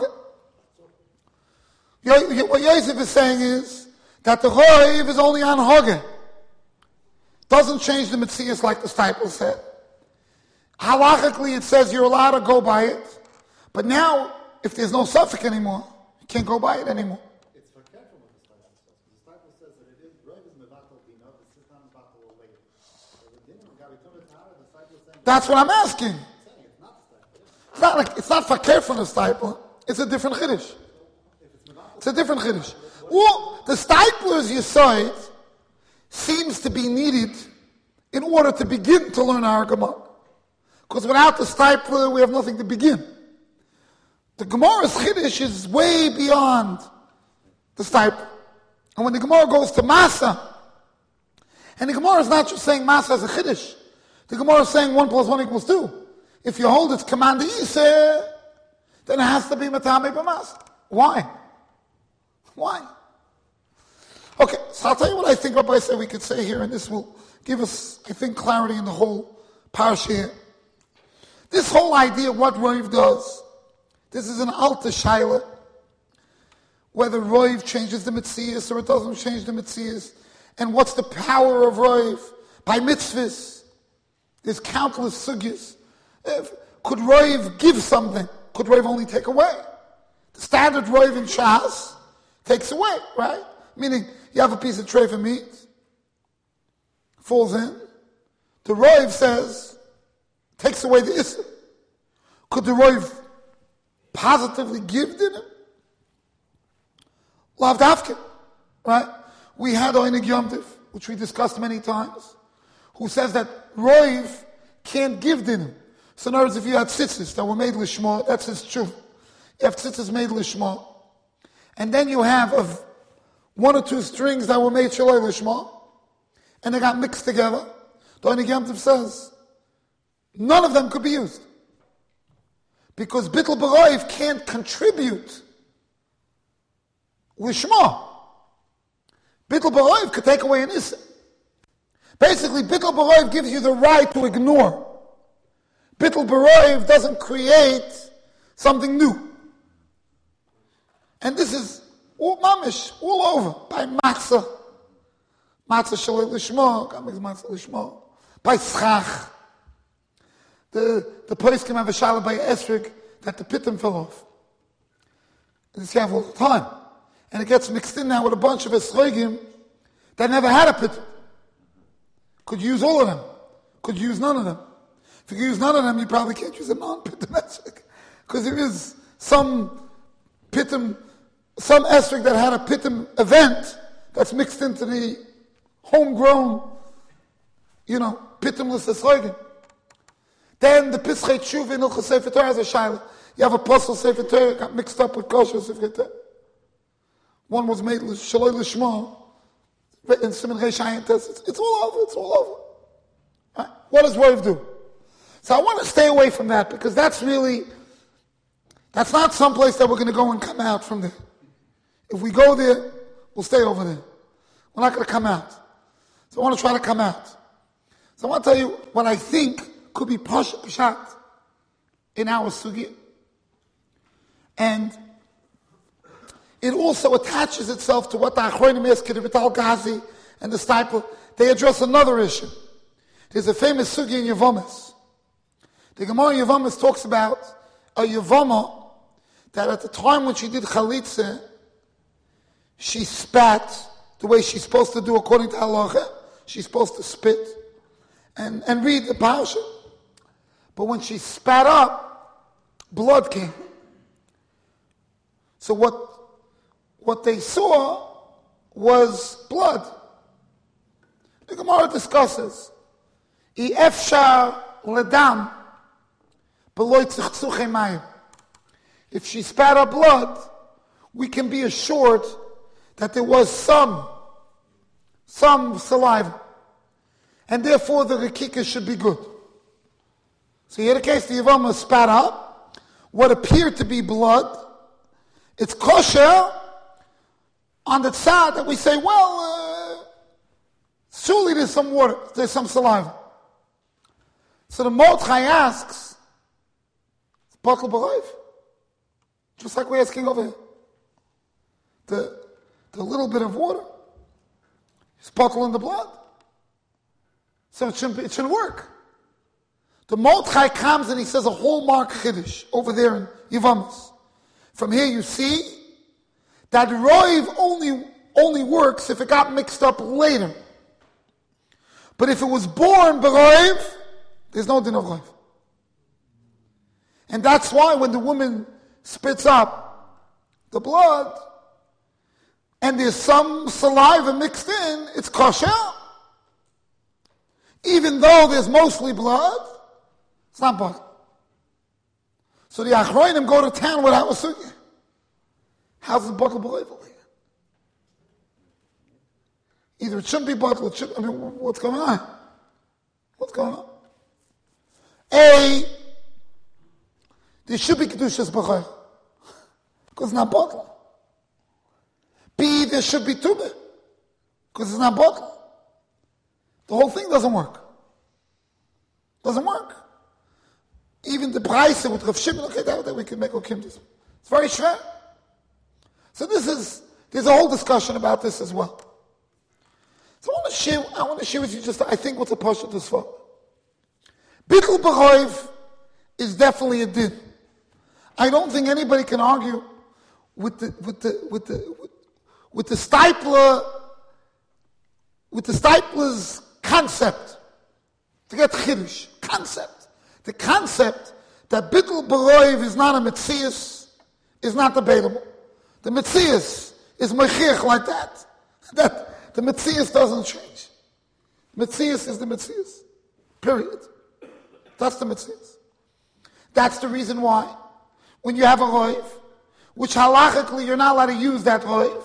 [SPEAKER 1] What Yosef is saying is that the Choiv is only on Hoge. Doesn't change the Metzias like the Steipler said. Halachically it says you're allowed to go by it. But now, if there's no suffix anymore, you can't go by it anymore.
[SPEAKER 5] It's for careful what the Steipler says. The Steipler says that it is Roiv is mevatel bina, the Sistan is mevatel later. So the din of Gabi Tumah Tahara, the Steipler saying...
[SPEAKER 1] That's what I'm asking.
[SPEAKER 5] It's not the Steipler.
[SPEAKER 1] It's not fakir from the Steipler. It's a different chiddush. It's a different chiddush. Well, the Steipler's Yesod seems to be needed in order to begin to learn our Gemara. Because without the Steipler, we have nothing to begin. The Gemara's chiddush is way beyond the Steipler. And when the Gemara goes to Masa, and the Gemara is not just saying Masa as a chiddush, the Gemara is saying 1 + 1 = 2. If you hold its command Yiseh, then it has to be matame b'mas. Why? Okay, so I'll tell you what I think Rabbi said we could say here, and this will give us, I think, clarity in the whole parasha here. This whole idea of what Roiv does, this is an alta shaila, whether Roiv changes the Metzias or it doesn't change the Metzias, and what's the power of Roiv by mitzvahs. There's countless sugyas. Could Roiv give something? Could Roiv only take away? The standard roiv in Shas takes away, right? Meaning, you have a piece of tray for meat, falls in. The roiv says, takes away the issa. Could the roiv positively give dinner? Lav dafke, right? We had Oinig Yom Tiv, which we discussed many times, who says that roiv can't give dinner. So in other words, if you had tzitzis that were made lishma, that's his truth. You have tzitzis made lishma, and then you have one or two strings that were made shaloi lishma, and they got mixed together. The Oinig Yom Tiv says, none of them could be used. Because bittul b'roiv can't contribute lishma. Bittul b'roiv could take away an issa. Basically, bittul b'roiv gives you the right to ignore. Bittul b'roiv doesn't create something new. And this is all mamish, all over, by matzah. Matzah shaloi lishma, God makes matzah lishma. By schach. The place can have a shalom by esrig that the pitim fell off. And this you have all the time. And it gets mixed in now with a bunch of esrogim that never had a pitim. Could you use all of them? Could you use none of them? If you use none of them, you probably can't use a non-pitim esrig. Because there is some pitim, some esrig that had a pitim event that's mixed into the homegrown, pitimless esrogim. Then the Pischei Tshuva in Ilchos Sefer Torah has a shayla. You have a puzzle Sefer Torah got mixed up with kosher Sefer Torah. One was made Shaloi Lishma, in Siman Reish Ayin Tes. It's all over. Right? What does Roiv do? So I want to stay away from that because that's not someplace that we're going to go and come out from there. If we go there, we'll stay over there. We're not going to come out. So I want to try to come out. So I want to tell you what I think could be pashat in our sugya. And it also attaches itself to what the Achronim ask, the Vital Gazi and the Stipel. They address another issue. There's a famous sugya in Yevamos. The Gemara in Yevamos talks about a Yevama that at the time when she did Chalitza, she spat the way she's supposed to do according to halacha. She's supposed to spit and read the parasha. But when she spat up, blood came. So what they saw was blood. The Gemara discusses, Efshar ledam beloy tzchuchem mayim. If she spat up blood, we can be assured that there was some saliva. And therefore the rekika should be good. So here the case, the Yevama spat up what appeared to be blood. It's kosher on the tzad that we say, surely there's some water, there's some saliva. So the Mordechai asks, it's bottle b'roiv. Just like we're asking over here. The little bit of water is bottle in the blood. So it shouldn't work. The Mordechai comes and he says a hallmark chiddush over there in Yevamos. From here you see that roiv only works if it got mixed up later. But if it was born b'roiv, there's no din of roiv. And that's why when the woman spits up the blood and there's some saliva mixed in, it's kosher. Even though there's mostly blood, it's not bottle. So the Achronim go to town without a sugya. How's the bottle b'roiv over here? Either it shouldn't be bottle, what's going on? What's going on? A, there should be kedushas b'roiv, because it's not bottle. B, there should be tubah, because it's not bottle. The whole thing doesn't work. Doesn't work. Even the price with Rav Shimon, that we can make okimtis. It's very shver. So there's a whole discussion about this as well. So I want to share with you just, I think, what's a pashat is for. Bittul b'roiv is definitely a din. I don't think anybody can argue with the Stipler's concept to get chiddush concept. The concept that bittul b'roiv is not a metzius is not debatable. The metzius is mechiach like that. That the metzius doesn't change. Metzius is the metzius. Period. That's the metzius. That's the reason why when you have a roiv, which halachically you're not allowed to use that roiv,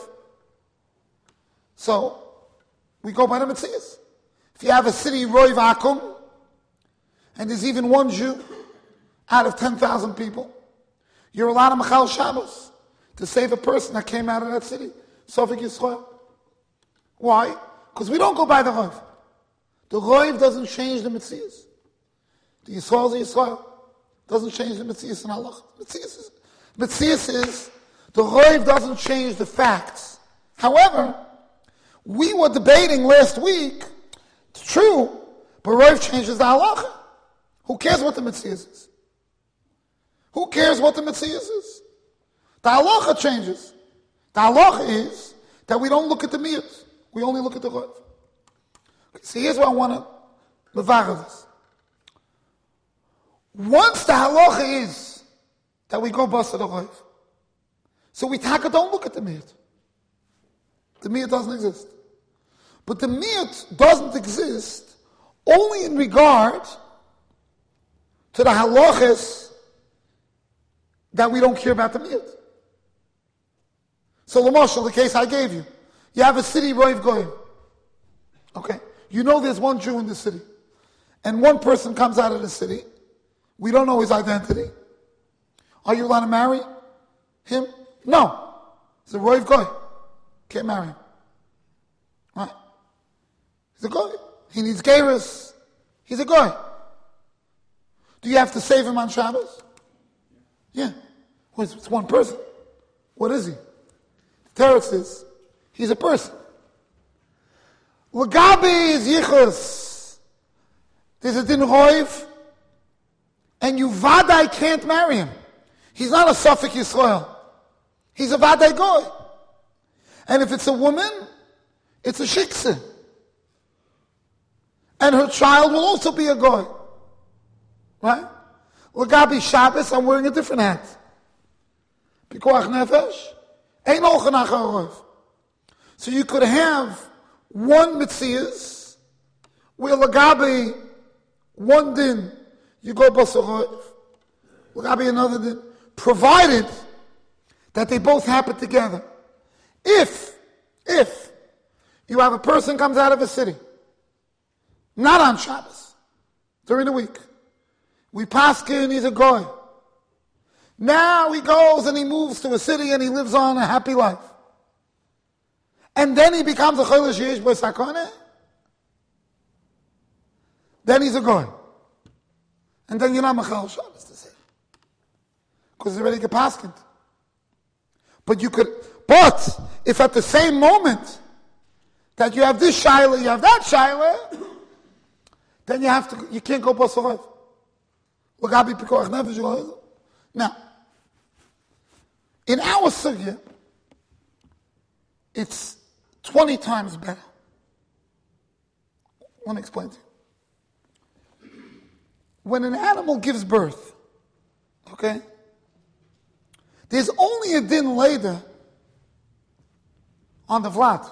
[SPEAKER 1] so we go by the metzius. If you have a city roiv akum, and there's even one Jew out of 10,000 people, you're allowed to machal Shabbos to save a person that came out of that city. Sofik Yisrael. Why? Because we don't go by the roiv. The roiv doesn't change the metzius. The Yisrael is the Yisrael. Doesn't change the metzius in Allah. Metzius is the roiv doesn't change the facts. However, we were debating last week. It's true, but roiv changes the halacha. Who cares what the metzius is? Who cares what the metzius is? The halacha changes. The halacha is that we don't look at the miyut. We only look at the roiv. Okay, so here's what I want to levar this. Once the halacha is that we go bust the roiv, so we don't look at the miyut. The miyut doesn't exist. But the miyut doesn't exist only in regard to the halachas that we don't care about the miyut. So, l'moshel, the case I gave you, you have a city roiv goyim. Okay, you know there's one Jew in the city, and one person comes out of the city. We don't know his identity. Are you allowed to marry him? No. He's a roiv goy. Can't marry him. Right? He's a goy. He needs gerus. He's a goy. Do you have to save him on Shabbos? Yeah. Well, it's one person. What is he? The teretz is, he's a person. L'gabi is yichus. There's a din roiv, and you vadai can't marry him. He's not a Sofik Yisrael. He's a vadai goy. And if it's a woman, it's a shikse. And her child will also be a goy. Right? L'gabi Shabbos, I'm wearing a different hat. Pikuach nefesh, ain't no chanach ha'roiv. So you could have one metzias, where l'gabi one din, you go b'saroiv. L'gabi another din, provided that they both happen together. If you have a person comes out of a city, not on Shabbos, during the week, we paskin, he's a goy. Now he goes and he moves to a city and he lives on a happy life. And then he becomes a cholesh yesh b'sakoneh. Then he's a goy. And then you're not machal Shabbos to say. Because it's already gepaskined. But if at the same moment that you have this shaila, you have that shaila, then you can't go b'saroiv. Now, in our sugya, it's 20 times better. I want to explain to you. When an animal gives birth, okay, there's only a din later on the vlad.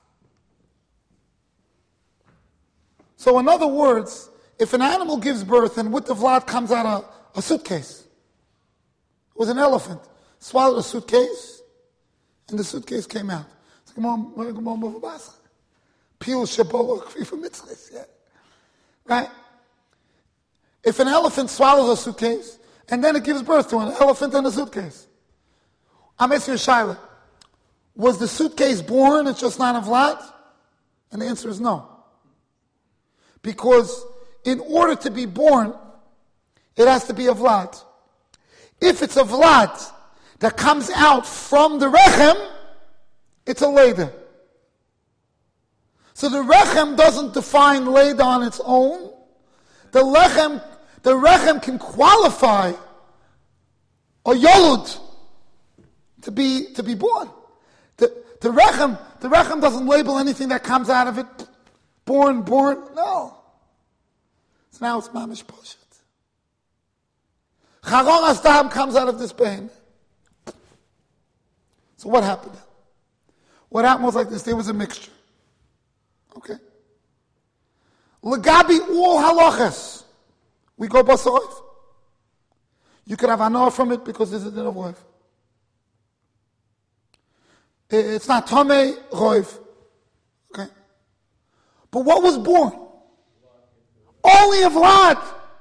[SPEAKER 1] So in other words, if an animal gives birth and with the vlad comes out a suitcase, it was an elephant, swallowed a suitcase, and the suitcase came out. It's like, Pil Shabolo Kvifa Mitzvahs, yeah. Right? If an elephant swallows a suitcase, and then it gives birth to an elephant and a suitcase, I'm asking you, Shaila, was the suitcase born, it's just not a vlad? And the answer is no. Because in order to be born, it has to be a vlad. If it's a vlad that comes out from the rechem, it's a leda. So the rechem doesn't define leda on its own. The rechem can qualify a yolud to be born. The rechem doesn't label anything that comes out of it. Born, no. So now it's mamish poshet. Charor hastam comes out of this pain. So what happened? What happened was like this. There was a mixture. Okay. Legabi all halachas. We go basoif. You could have anor from it because there's a din of roif. It's not tomei roif. Okay. But what was born? Only a vlad.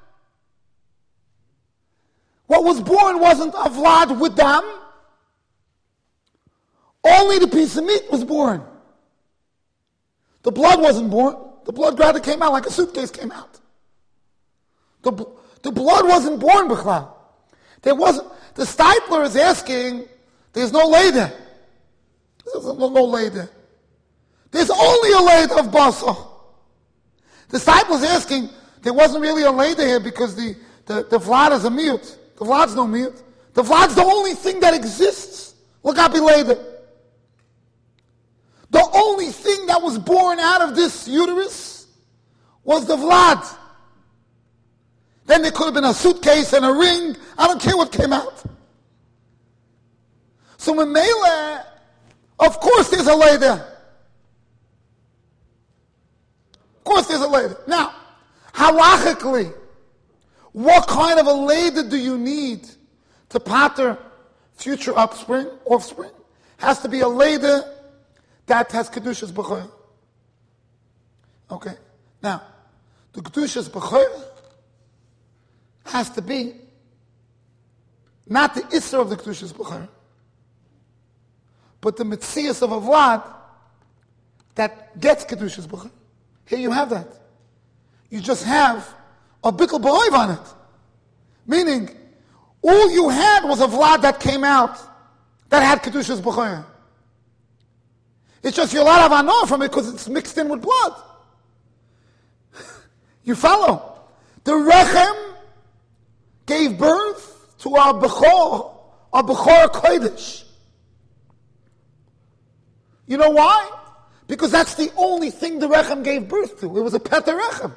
[SPEAKER 1] What was born wasn't a vlad with dam. Only the piece of meat was born. The blood wasn't born. The blood rather came out like a suitcase came out. The blood wasn't born, B'chlal. The Steipler is asking, there's no leder. There's no leder. There's only a leder of basar. The Steipler is asking, there wasn't really a leder here because the vlad is a mute. The vlad's no mute. The vlad's the only thing that exists. Look up leder. The only thing that was born out of this uterus was the vlad. Then there could have been a suitcase and a ring. I don't care what came out. So when Mele, of course there's a leder. Of course there's a leder. Now, halachically, what kind of a leder do you need to pater future offspring? Has to be a leder that has Kedushas B'chor. Okay. Now, the Kedushas B'chor has to be not the Isser of the Kedushas B'chor, but the Metzias of a Vlad that gets Kedushas B'chor. Here you have that. You just have a Bittul B'oiv on it. Meaning, all you had was a Vlad that came out that had Kedushas B'chor. It's just you're allowed to have anor from it because it's mixed in with blood. You follow? The Rechem gave birth to our Bechor Kodesh. You know why? Because that's the only thing the Rechem gave birth to. It was a Peter Rechem.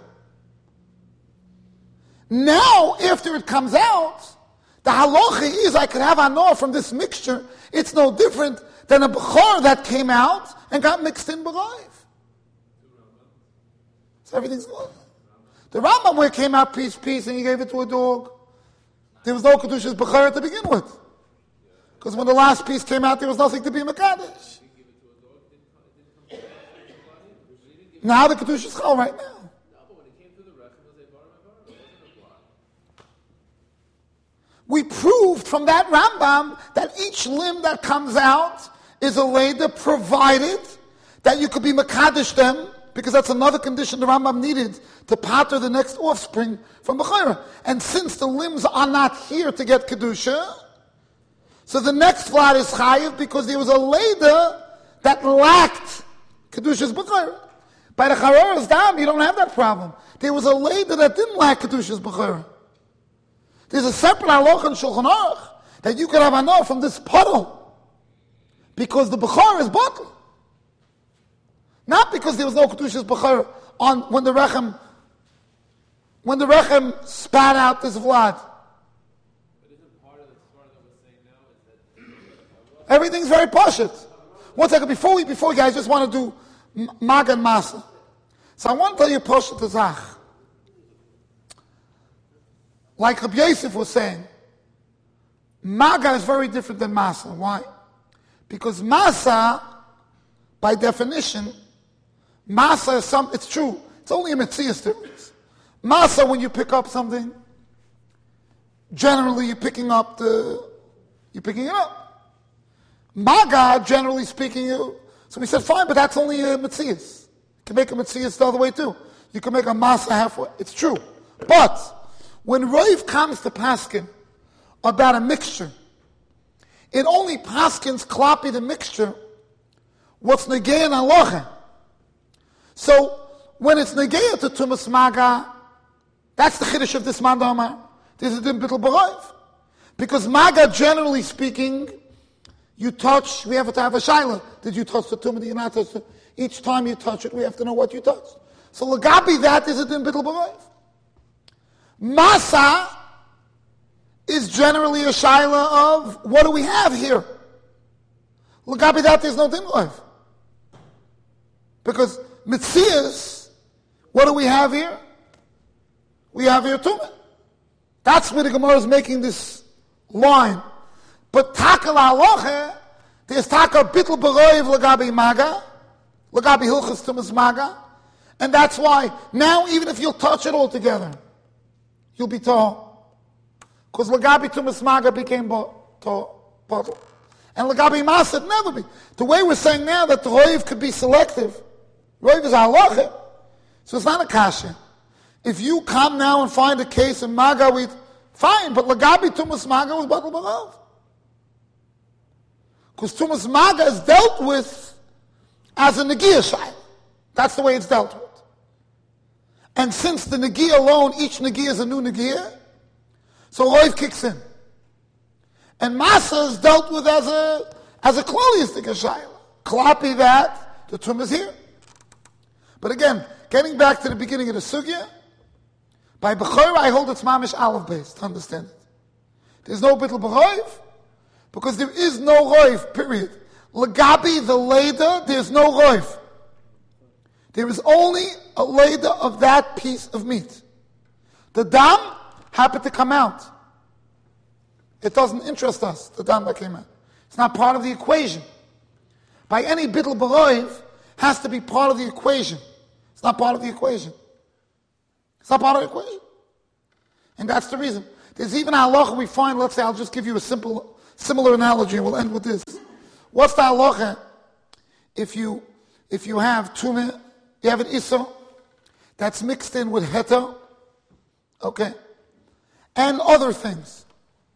[SPEAKER 1] Now, after it comes out, the halacha is I could have anor from this mixture. It's no different than a Bechor that came out and got mixed in B'chayv. So everything's good. The Rambam where it came out piece, and he gave it to a dog. There was no Kedushas B'chor to begin with. Because when the last piece came out, there was nothing to be Mekadesh. Now the Kedushas Chal right now. We proved from that Rambam that each limb that comes out is a leder provided that you could be Mekadesh them, because that's another condition the Rambam needed to pater the next offspring from Bechorah. And since the limbs are not here to get Kedusha, so the next vlad is Chayiv because there was a leder that lacked Kedusha's Bechorah. By the Charor's Dam, you don't have that problem. There was a leder that didn't lack Kedusha's Bechorah. There's a separate halacha in Shulchan Aruch that you could have anor from this puddle because the Bechor is bottled. Not because there was no Kedushas Bechor on when the Rechem spat out this vlad. Everything's very pashut. One second, before we guys, I just want to do Mag and Masa. So I want to tell you pashut the Zach. Like Rabbi Yosef was saying, Maga is very different than Masa. Why? Because Masa, by definition, Masa is it's true. It's only a Metzias difference. Masa, when you pick up something, generally you're picking it up. Maga, generally speaking, so we said, fine, but that's only a Metzias. You can make a Metzias the other way too. You can make a Masa halfway. It's true. But when Rav comes to Paskin about a mixture, it only Paskins copy the mixture what's Negei and Aloha. So when it's Negei to Tumas Maga, that's the Chiddush of this Mandamar. There's a Dim Bittul B'Rayv. Because Maga, generally speaking, You touch, we have to have a shaila. Did you touch the tumah? Did you not touch it? Each time you touch it, we have to know what you touched. So Lagabi, that is a din bittul b'roiv. Masa is generally a shaila of what do we have here? Lagabi, that is no din b'roiv. Because mitzias, what do we have here? We have here tumah. That's where the Gemara is making this line. But takal halacha, there's takal bittul b'roiv Lagabi maga, Lagabi hilchas tumas maga. And that's why now even if you'll touch it all together, you'll be tall. Because Lagabi tumas maga became bottle. And Lagabi masa never be. The way we're saying now that the roiv could be selective, roiv is halacha, so it's not a kasha. If you come now and find a case in maga with, fine, but Lagabi tumas maga was bottle b'rav. Because tumas maga is dealt with as a negiah shayla. That's the way it's dealt with. And since the negiah alone, each negiah is a new negiah, so roiv kicks in. And masa is dealt with as a kloliistic shayla. Klapi that, the tum is here. But again, getting back to the beginning of the sugya, by b'chora I hold it's mamish aleph based, understand it. There's no bittul b'roiv, because there is no roiv, period. Lagabi, the leda, there's no roiv. There is only a leda of that piece of meat. The dam happened to come out. It doesn't interest us, the dam that came out. It's not part of the equation. By any bittul b'roiv, has to be part of the equation. It's not part of the equation. It's not part of the equation. And that's the reason. There's even a halacha we find, let's say, I'll just give you a similar analogy and we'll end with this. What's the halacha if you have tumah, you have an issa that's mixed in with heta, okay, and other things.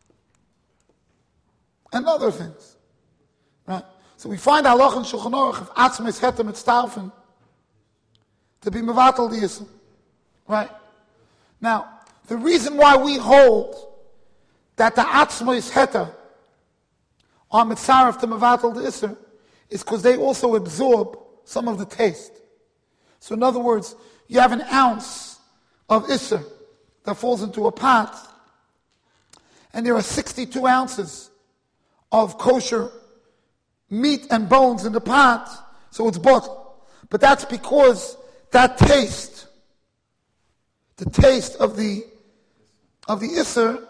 [SPEAKER 1] Right? So we find halacha in Shulchan Aruch of atzmes heta mitztarfen to be mevatel the issa. Right? Now, the reason why we hold that the atzmes heta are mitzaref to mevatel the issa is because they also absorb some of the taste. So in other words, you have an ounce of isser that falls into a pot, and there are 62 ounces of kosher meat and bones in the pot, so it's bottled. But that's because that taste, the taste of the isser,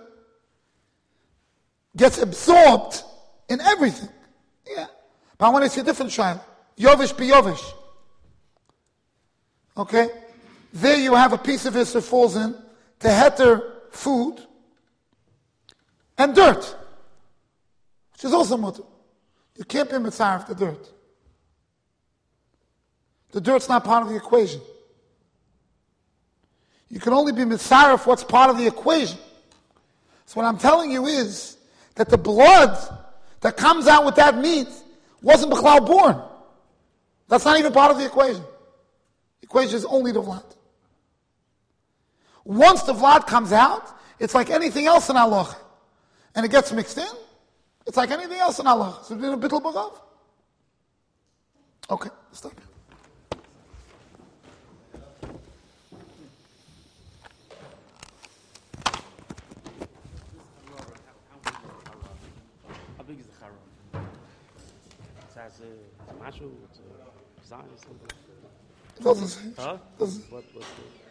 [SPEAKER 1] gets absorbed in everything. Yeah. But I want to see a different shayla. Yovish be yovish. Okay? There you have a piece of isser falls in to heter food and dirt, which is also mutter. You can't be mitzaref the dirt. The dirt's not part of the equation. You can only be mitzaref what's part of the equation. So what I'm telling you is that the blood that comes out with that meat wasn't b'chlal born. That's not even part of the equation. The equation is only the vlad. Once the vlad comes out, it's like anything else in halacha, and it gets mixed in. It's like anything else in halacha. So it's a bittul b'rav. Okay, stop.
[SPEAKER 6] How big is the charon? It's a mashu, it's a design or something.
[SPEAKER 1] It doesn't say.
[SPEAKER 6] Huh?
[SPEAKER 1] Doesn't.
[SPEAKER 6] What's the